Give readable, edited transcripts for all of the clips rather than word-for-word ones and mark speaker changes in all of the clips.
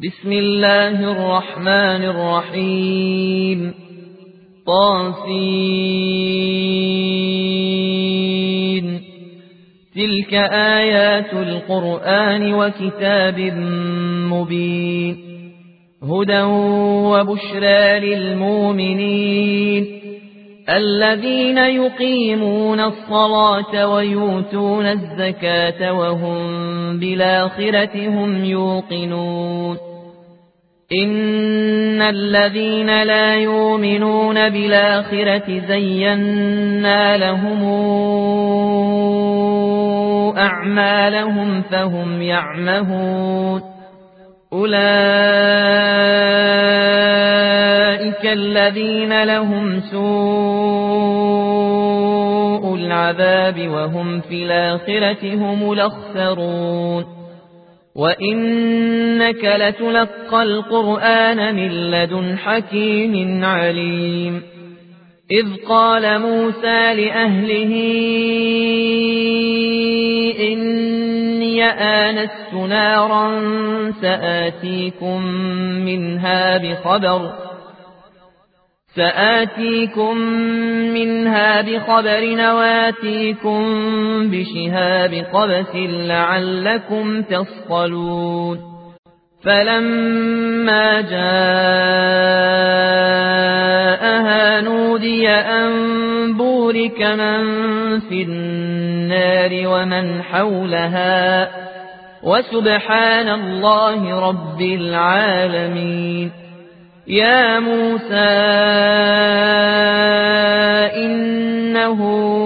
Speaker 1: بسم الله الرحمن الرحيم طاسين تلك آيات القرآن وكتاب مبين هدى وبشرى للمؤمنين الذين يقيمون الصلاة ويؤتون الزكاة وهم بالآخرة هم يوقنون إن الذين لا يؤمنون بالآخرة زينا لهم أعمالهم فهم يعمهون أولئك الذين لهم سوء العذاب وهم في الآخرة هم الأخسرون وإنك لتلقى القرآن من لدن حكيم عليم إذ قال موسى لأهله إني آنست نارا سآتيكم منها بخبر وآتيكم بشهاب قبس لعلكم تصطلون فلما جاءها نودي أن بورك من في النار ومن حولها وسبحان الله رب العالمين يا موسى إنه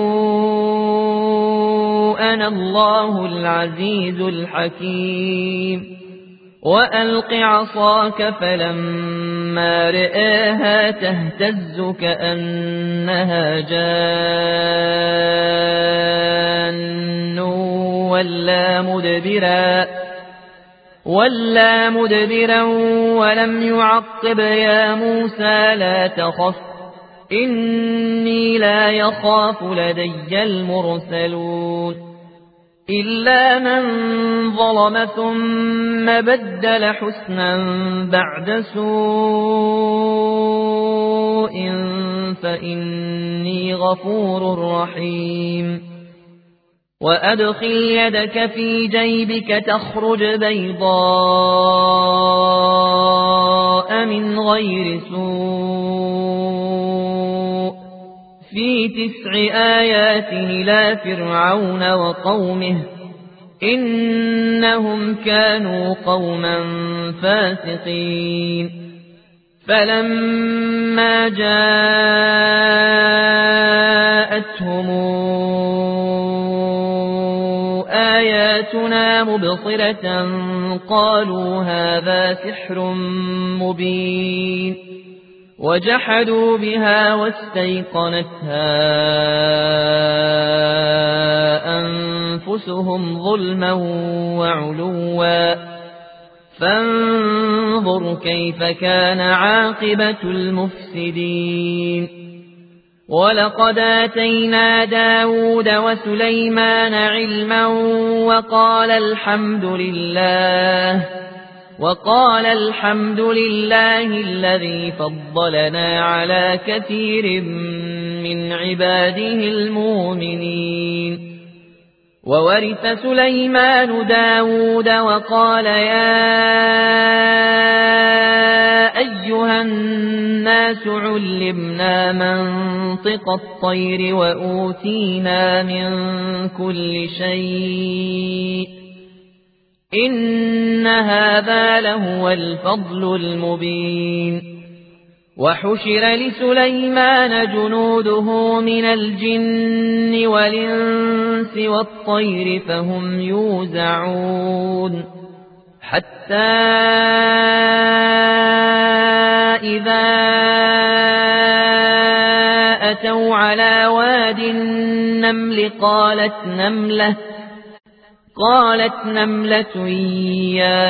Speaker 1: أنا الله العزيز الحكيم وألق عصاك فلما رآها تهتز كأنها جان ولا مدبرا ولم يعقب يا موسى لا تخف إني لا يخاف لدي المرسلون إلا من ظلم ثم بدل حسنا بعد سوء فإني غفور رحيم وأدخل يدك في جيبك تخرج بيضاء من غير سوء في 9 آيات إلى فرعون وقومه إنهم كانوا قوما فاسقين فلما جاءتهم آياتنا مبصرة قالوا هذا سحر مبين وجحدوا بها واستيقنتها أنفسهم ظلما وعلوا فانظر كيف كان عاقبة المفسدين ولقد آتينا داود وسليمان علما وقال الحمد لله الذي فضلنا على كثير من عباده المؤمنين وورث سليمان داود وقال يا أيها الناس علمنا منطق الطير وأوتينا من كل شيء إن هذا لهو الفضل المبين وحشر لسليمان جنوده من الجن والإنس والطير فهم يوزعون حتى إذا أتوا على واد النمل قالت نملة يا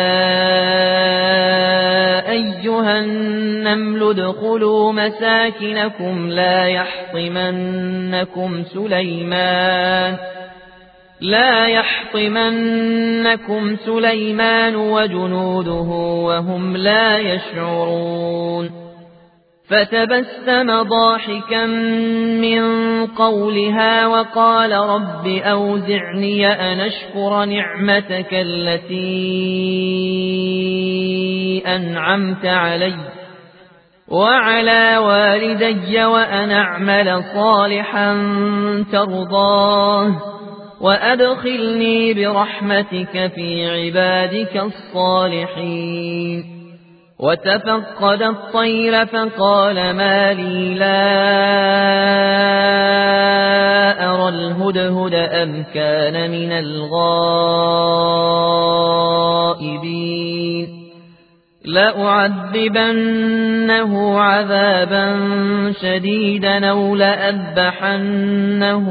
Speaker 1: أيها النمل ادخلوا مساكنكم لا يحطمنكم سليمان لا يحطمنكم سليمان وجنوده وهم لا يشعرون فتبسم ضاحكا من قولها وقال رب أوزعني أن أشكر نعمتك التي أنعمت علي وعلى والدي وأن أعمل صالحا ترضاه وأدخلني برحمتك في عبادك الصالحين وتفقد الطير فقال ما لي لا أرى الهدهد أم كان من الغائبين لأعذبنه عذابا شديدا أو لأذبحنه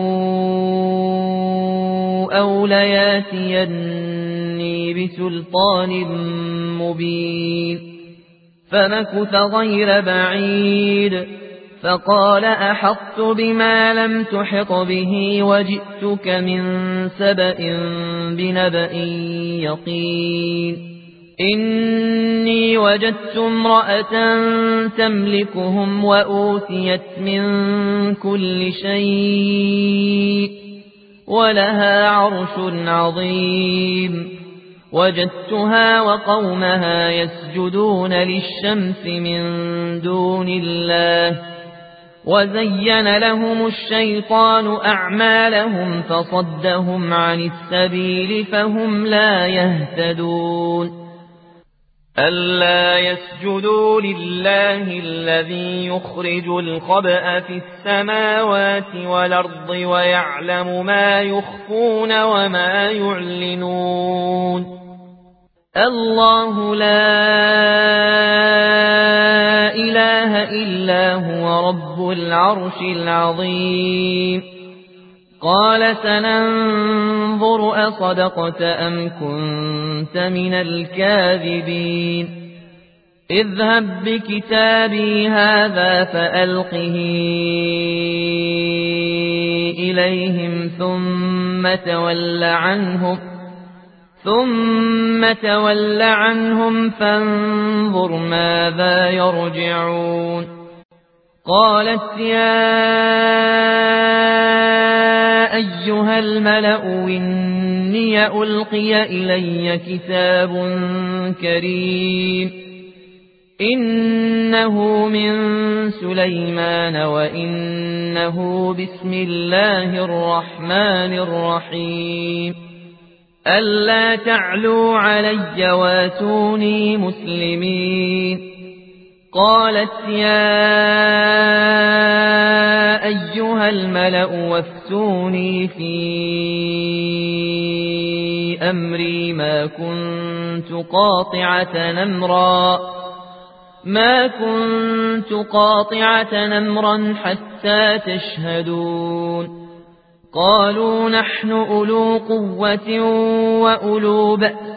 Speaker 1: أو لياتيني بسلطان مبين فمكث غير بعيد فقال أحطت بما لم تحط به وجئتك من سبأ بنبأ يقين إني وجدت امرأة تملكهم وأوتيت من كل شيء ولها عرش عظيم وجدتها وقومها يسجدون للشمس من دون الله وزين لهم الشيطان أعمالهم فصدهم عن السبيل فهم لا يهتدون ألا يسجدوا لله الذي يخرج الخبأ في السماوات والأرض ويعلم ما يخفون وما يعلنون الله لا إله إلا هو رب العرش العظيم قال سننظر أصدقت أم كنت من الكاذبين اذهب بكتابي هذا فألقه إليهم ثم تول عنهم فانظر ماذا يرجعون قالت يا أيها الملأ إني ألقي إلي كتاب كريم إنه من سليمان وإنه بسم الله الرحمن الرحيم ألا تعلوا علي واتوني مسلمين قالت يا أيها الملأ وافتوني في أمري ما كنت قاطعة نمرا حتى تشهدون قالوا نحن أولو قوة وأولو بأس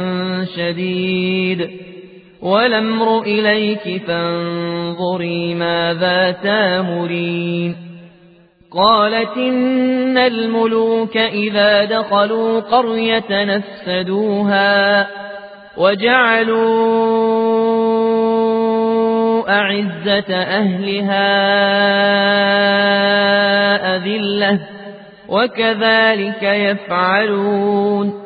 Speaker 1: شديد والأمر إليك فانظري ماذا تامرين قالت إن الملوك إذا دخلوا قرية نفسدوها وجعلوا أعزة أهلها أذلة وكذلك يفعلون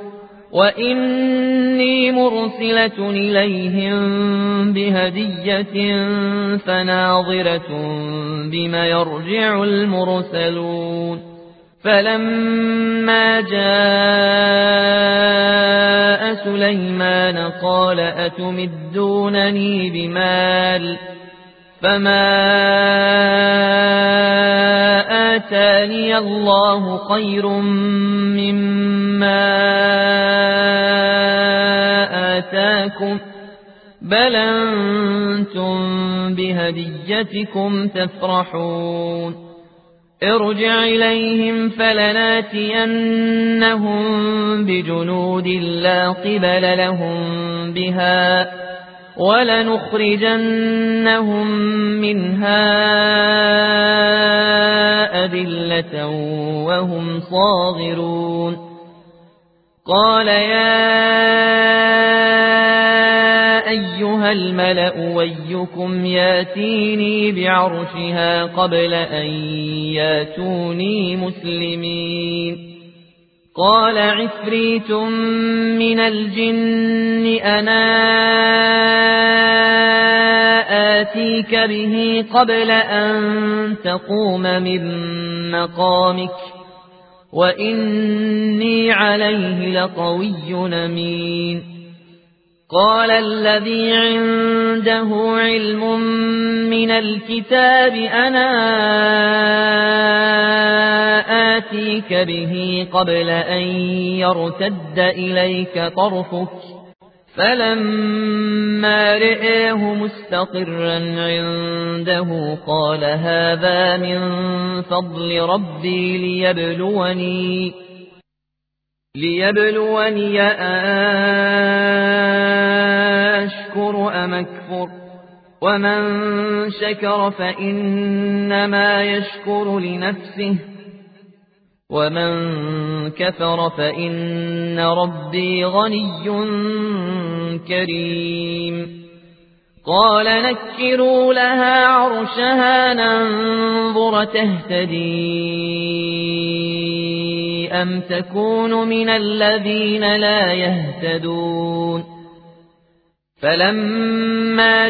Speaker 1: وإني مرسلة إليهم بهدية فناظرة بما يرجع المرسلون فلما جاء سليمان قال أتمدونني بمال فما آتاني الله خير مما آتاكم بل أنتم بهديتكم تفرحون ارجع إليهم فلناتينهم بجنود لا قبل لهم بها ولنخرجنهم منها أذلة وهم صاغرون قال يا أيها الملأ ويكم ياتيني بعرشها قبل أن ياتوني مسلمين قال عفريت من الجن أنا آتيك به قبل أن تقوم من مقامك وإني عليه لقوي أمين قال الذي عنده علم من الكتاب أنا آتيك به قبل أن يرتد إليك طرفك فلما رآه مستقرا عنده قال هذا من فضل ربي ليبلوني أشكر أم أكفر ومن شكر فإنما يشكر لنفسه ومن كفر فإن ربي غني كريم قال نكروا لها عرشها ننظر تهتدي أم تكون من الذين لا يهتدون فلما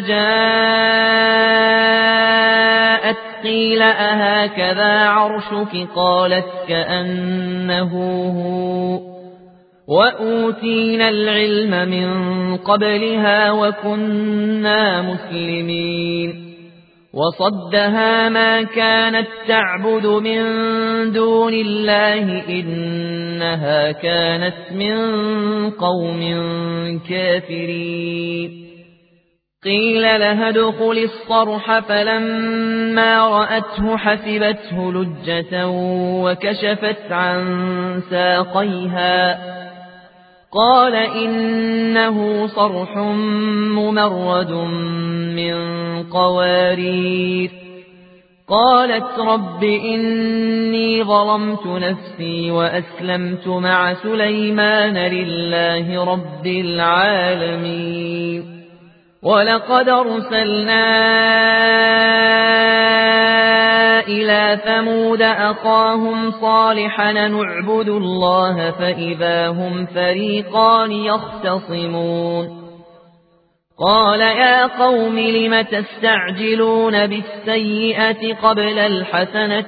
Speaker 1: جاءت قيل أهكذا عرشك قالت كأنه هو وأوتينا العلم من قبلها وكنا مسلمين وصدها ما كانت تعبد من دون الله إنها كانت من قوم كافرين قيل لها ادخل الصرح فلما رأته حسبته لجة وكشفت عن ساقيها قال إنه صرح ممرد من قوارير قالت رب إني ظلمت نفسي وأسلمت مع سليمان لله رب العالمين ولقد أرسلنا إلى ثمود أخاهم صالحا نعبد الله فإذا هم فريقان يختصمون قال يا قوم لم تستعجلون بالسيئة قبل الحسنة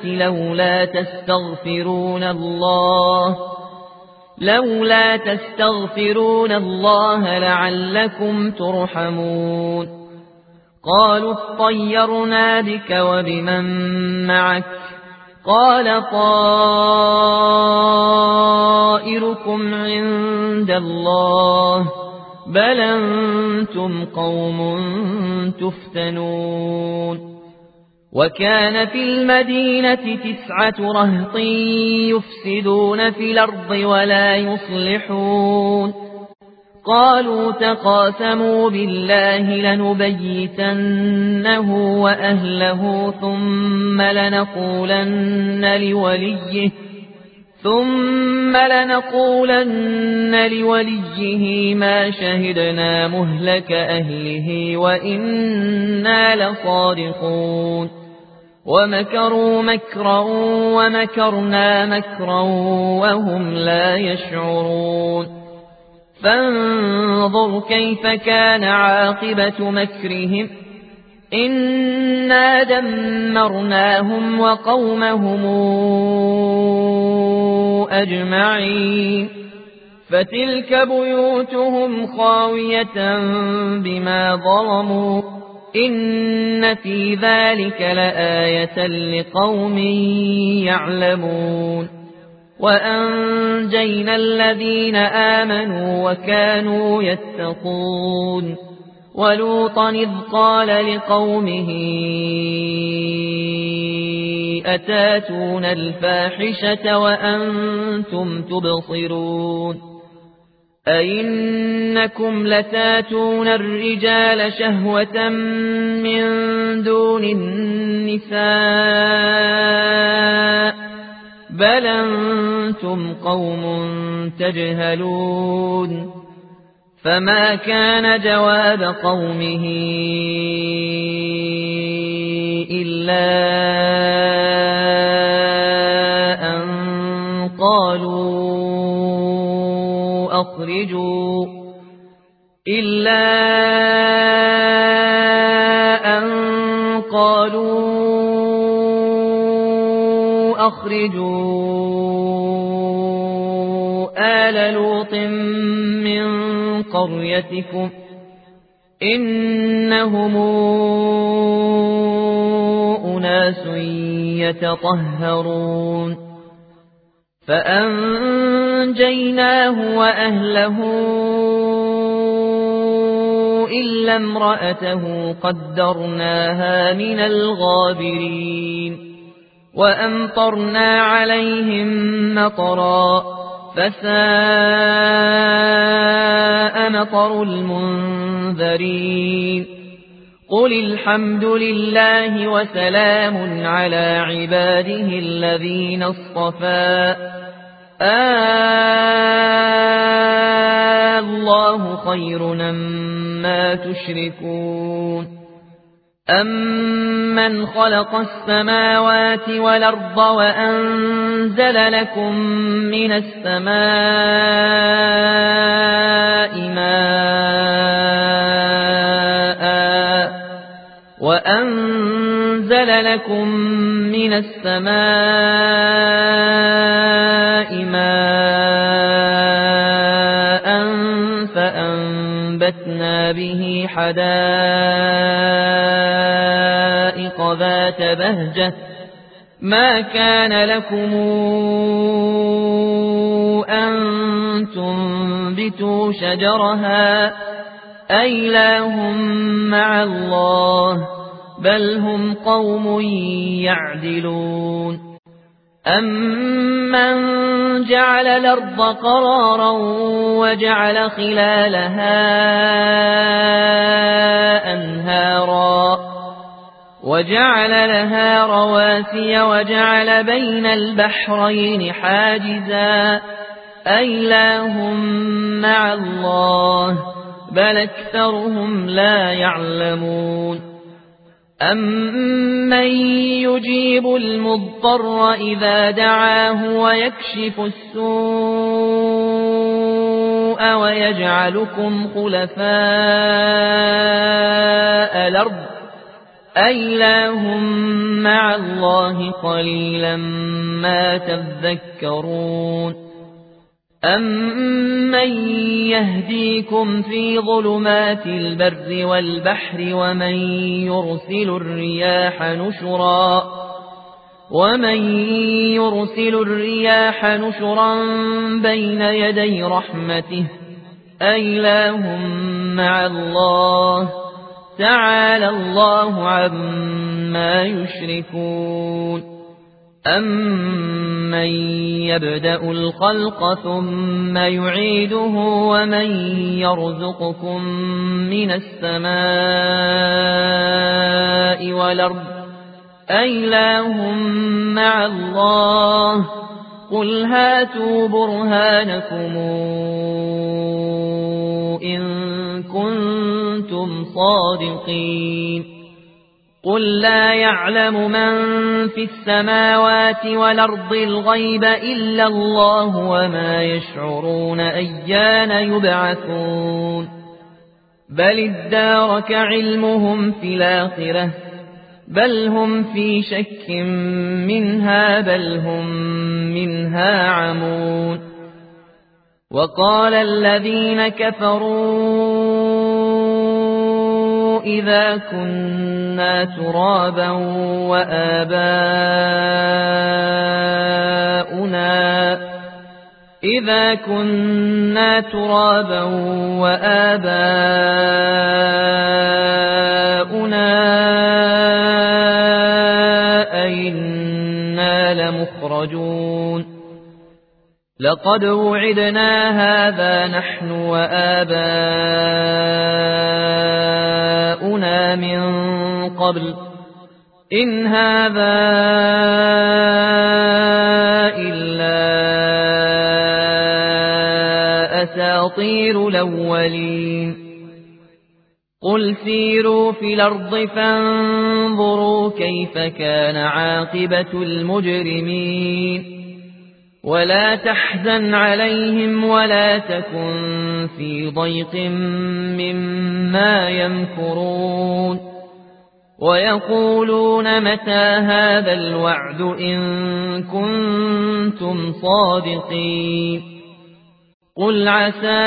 Speaker 1: لولا تستغفرون الله لعلكم ترحمون قالوا اطيرنا بك وبمن معك قال طائركم عند الله بل أنتم قوم تفتنون وكان في المدينة 9 رهط يفسدون في الأرض ولا يصلحون قالوا تقاسموا بالله لنبيتنه وأهله ثم لنقولن لوليه ما شهدنا مهلك أهله وإنا لصادقون ومكروا مكرا ومكرنا مكرا وهم لا يشعرون فانظر كيف كان عاقبة مكرهم إنا دمرناهم وقومهم أجمعين فتلك بيوتهم خاوية بما ظلموا إن في ذلك لآية لقوم يعلمون وأنجينا الذين آمنوا وكانوا يتقون ولوطا إذ قال لقومه أتاتون الفاحشة وأنتم تبصرون أئنكم لتاتون الرجال شهوة من دون النساء بل أنتم قوم تجهلون فما كان جواب قومه إلا أن قالوا أخرجوا آل لوط من قريتكم إنهم أناس يتطهرون فأنجيناه وأهله إلا امرأته قدرناها من الغابرين وأمطرنا عليهم مطرا فساء مطر المنذرين قل الحمد لله وسلام على عباده الذين اصطفى الله خير أمّا تشركون أَمَّنْ خَلَقَ السَّمَاوَاتِ وَالْأَرْضَ وَأَنزَلَ لَكُم مِّنَ السَّمَاءِ مَاءً فَأَنبَتْنَا بِهِ حَدَائِقَ ذَاتَ بَهْجَةٍ مَا كَانَ لَكُمْ أَن تُنبِتُوا شَجَرَهَا أَإِلَٰهٌ مَّعَ اللَّهِ بَلْ هُمْ قَوْمٌ يَعْدِلُونَ أَمَّنْ جَعَلَ الْأَرْضَ قَرَارًا وَجَعَلَ خِلَالَهَا أَنْهَارًا وَجَعَلَ لَهَا رَوَاسِيَ وَجَعَلَ بَيْنَ الْبَحْرَيْنِ حَاجِزًا أَإِلَٰهٌ مَّعَ اللَّهِ بَلْ أَكْثَرُهُمْ لَا يَعْلَمُونَ أَمَّن يُجِيبُ الْمُضْطَرَّ إِذَا دَعَاهُ وَيَكْشِفُ السُّوءَ وَيَجْعَلُكُمْ خُلَفَاءَ الْأَرْضِ أَإِلَٰهٌ مَّعَ اللَّهِ قَلِيلًا مَّا تَذَكَّرُونَ أَمَّن يَهْدِيكُمْ فِي ظُلُمَاتِ الْبَرِّ وَالْبَحْرِ وَمَن يُرْسِلُ الرِّيَاحَ نُشُرًا بَيْنَ يَدَيْ رَحْمَتِهِ أَإِلَٰهٌ مَّعَ اللَّهِ تَعَالَى اللَّهُ عَمَّا يُشْرِكُونَ أَمَّن يَبْدَأُ الْخَلْقَ ثُمَّ يُعِيدُهُ وَمَن يَرْزُقُكُم مِّنَ السَّمَاءِ وَالْأَرْضِ أَإِلَٰهٌ مَّعَ اللَّهِ قُلْ هَاتُوا بُرْهَانَكُمْ إِن كُنتُمْ صَادِقِينَ قُل لا يعلم من في السماوات والأرض الغيب إلا الله وما يشعرون أيان يبعثون بل ادارك علمهم في الآخرة بل هم في شك منها بل هم منها عمون وقال الذين كفروا إذا كنا ترابا وآباؤنا أئنا لمخرجون لقد وعدنا هذا نحن وآباؤنا من قبل إن هذا إلا أساطير الأولين قل سيروا في الأرض فانظروا كيف كان عاقبة المجرمين ولا تحزن عليهم ولا تكن في ضيق مما يمكرون ويقولون متى هذا الوعد إن كنتم صادقين قل عسى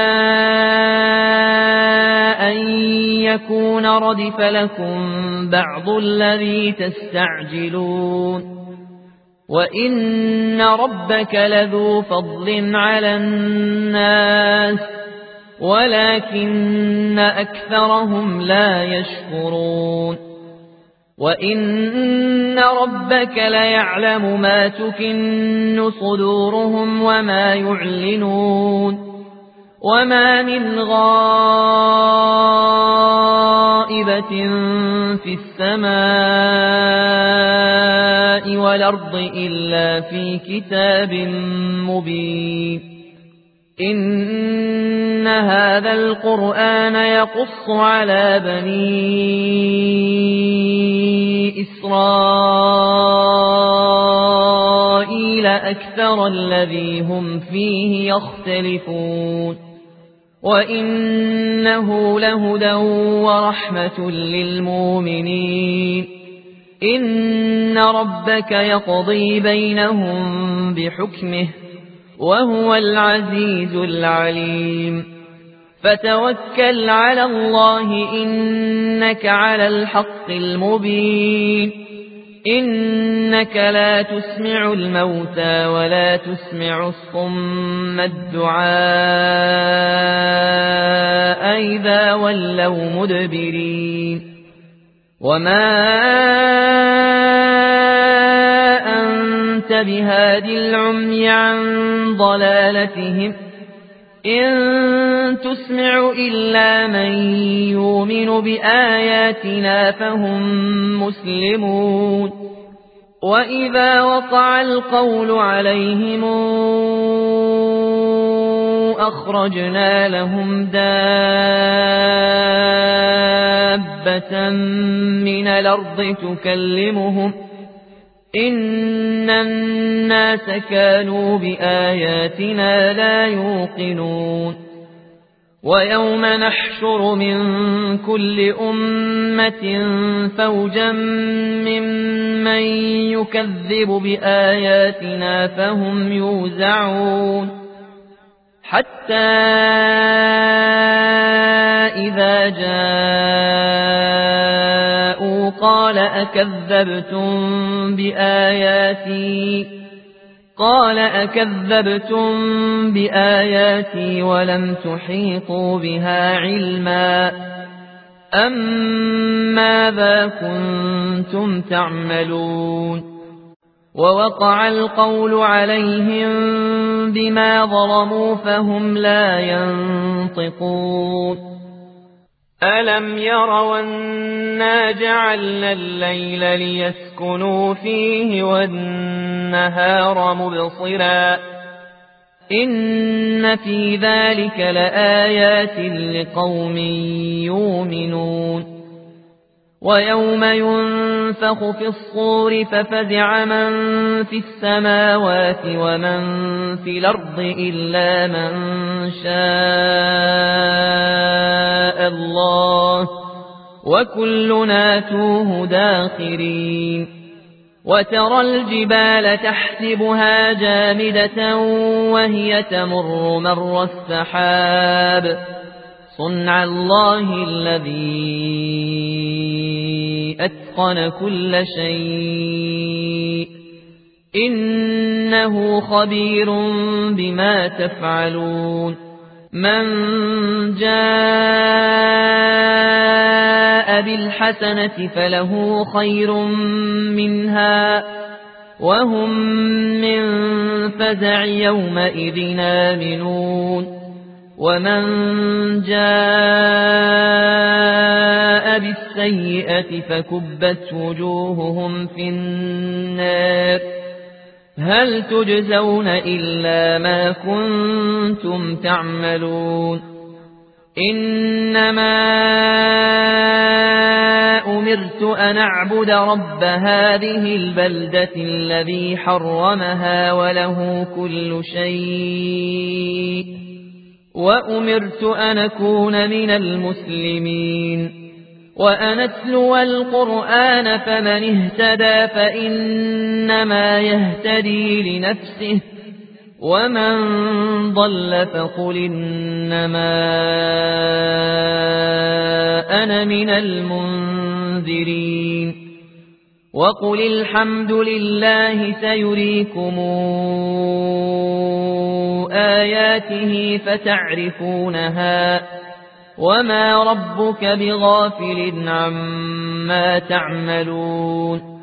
Speaker 1: أن يكون ردف لكم بعض الذي تستعجلون وإن ربك لذو فضل على الناس ولكن أكثرهم لا يشكرون وإن ربك ليعلم ما تكن صدورهم وما يعلنون وما من غائبة في السماء والأرض إلا في كتاب مبين إن هذا القرآن يقص على بني إسرائيل أكثر الذي هم فيه يختلفون وإنه لهدى ورحمة للمؤمنين إن ربك يقضي بينهم بحكمه وهو العزيز العليم فتوكل على الله إنك على الحق المبين إنك لا تسمع الموتى ولا تسمع الصم الدعاء إذا ولوا مدبرين وما أنت بهاد العمي عن ضلالتهم إن تسمع إلا من يؤمن بآياتنا فهم مسلمون وإذا وقع القول عليهم أخرجنا لهم دابة من الأرض تكلمهم إن الناس كانوا بآياتنا لا يوقنون ويوم نحشر من كل أمة فوجا ممن يكذب بآياتنا فهم يوزعون حتى إذا جاءوا قال أكذبتم بآياتي ولم تحيطوا بها علما أم ماذا كنتم تعملون ووقع القول عليهم بما ظلموا فهم لا ينطقون ألم يروا أنا جعلنا الليل ليسكنوا فيه والنهار مبصرا إن في ذلك لآيات لقوم يؤمنون ويوم ينفخ في الصور ففزع من في السماوات ومن في الأرض إلا من شاء الله وكلنا توه داخرين وترى الجبال تحسبها جامدة وهي تمر مر السحاب صنع الله الذي أتقن كل شيء إنه خبير بما تفعلون من جاء بالحسنة فله خير منها وهم من فزع يومئذ آمنون ومن جاء بالسيئة فكبت وجوههم في النار هل تجزون إلا ما كنتم تعملون إنما أمرت أن أعبد رب هذه البلدة الذي حرمها وله كل شيء وأمرت أن أكون من المسلمين وأن أتلو القرآن فمن اهتدى فإنما يهتدي لنفسه ومن ضل فقل إنما أنا من المنذرين وقل الحمد لله سيريكم آياته فتعرفونها وما ربك بغافل عما تعملون